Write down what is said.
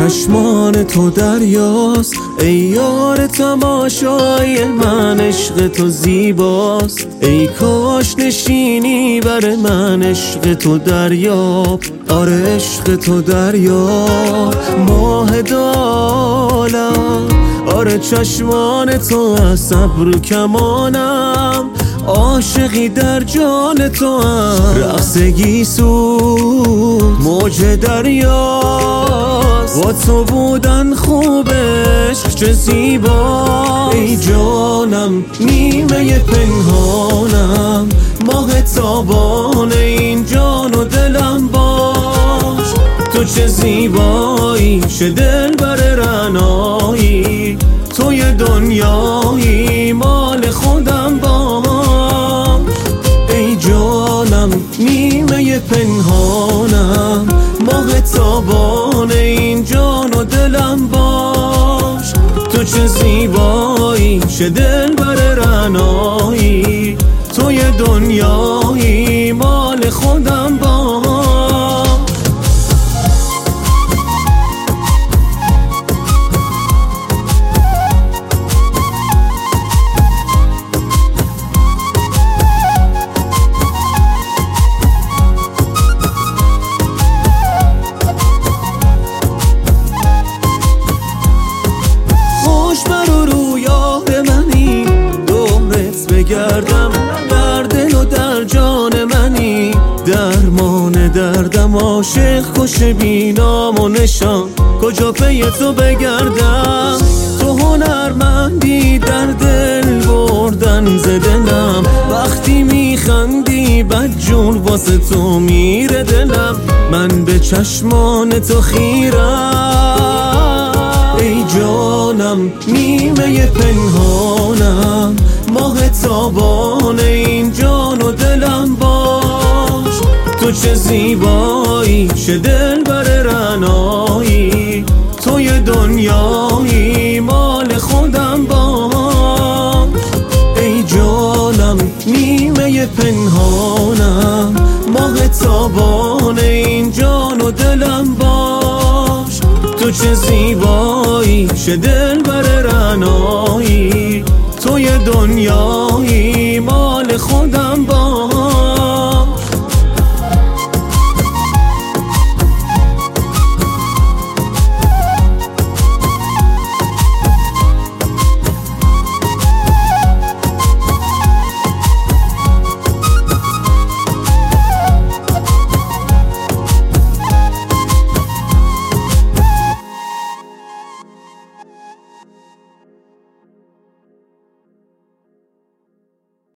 چشمان تو دریاست ای یار تماشای من، عشق تو زیباست ای کاش نشینی بر من، عشق تو دریاب، آره عشق تو دریاب. ماه دالم آره چشمان تو از صبر و کمانم، عاشقی در جان تو هم رقصگی سود موج دریاست، با تو بودن خوب عشق چه زیبا. ای جانم نیمه پنهانم، ماه تابان این جان و دلم باش. تو چه زیبایی چه دلبر رعنایی، توی دنیایی مال خودم باش. ای جانم نیمه پنهانم، ماه تابان این جان و دلم باش. تو چه زیبایی چه دلبر رعنایی، توی دنیایی مال خودم باش. بگردم در دل و در جان منی، درمان دردم عاشق کش بینام و نشان، کجا پی تو بگردم. تو هنرمندی در دل بردن ز دلم، وقتی میخندی بدجور واسه تو میره دلم. من به چشمان تو خیرم ای جانم نیمه پنهانم، ماه تابان این جان و دلم باش. تو چه زیبایی چه دلبر رعنایی، توی دنیایی مال خودم باش. ای جانم نیمه پنهانم، ماه تابان این جان و دلم باش. تو چه زیبایی چه دلبر رعنایی، توی دنیا